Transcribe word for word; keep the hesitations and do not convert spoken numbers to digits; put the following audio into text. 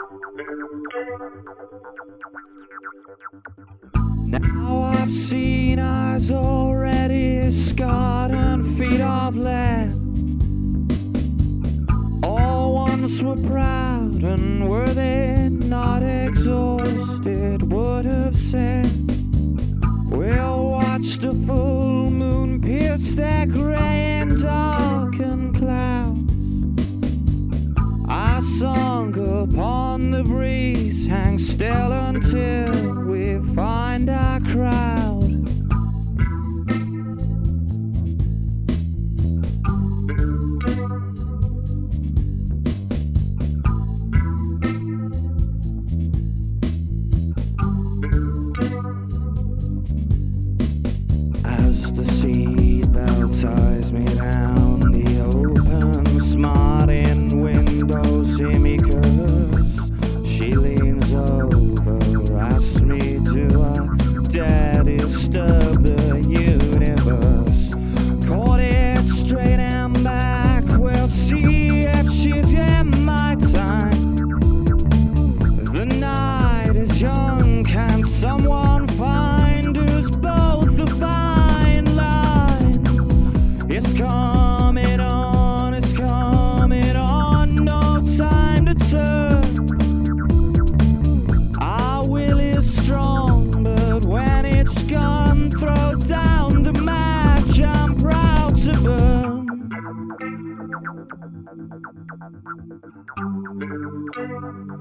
Now I've seen eyes already scarred and feet of lead. All once were proud, and were they not exhausted, would have said, we'll watch the full moon pierce their grey and darkened clouds. I sunk upon the breeze, hang still until we find our crowd. As the seatbelt ties me down the open, smarting windows see me curse. She leans over, asks me, do I dare disturb the universe? Caught it straight and back, we'll see if she's in my time. The night is young, can someone find us both the fine line? It's coming on, it's coming on, no time to turn. Our will is strong, but when it's gone, throw down the match, I'm proud to burn.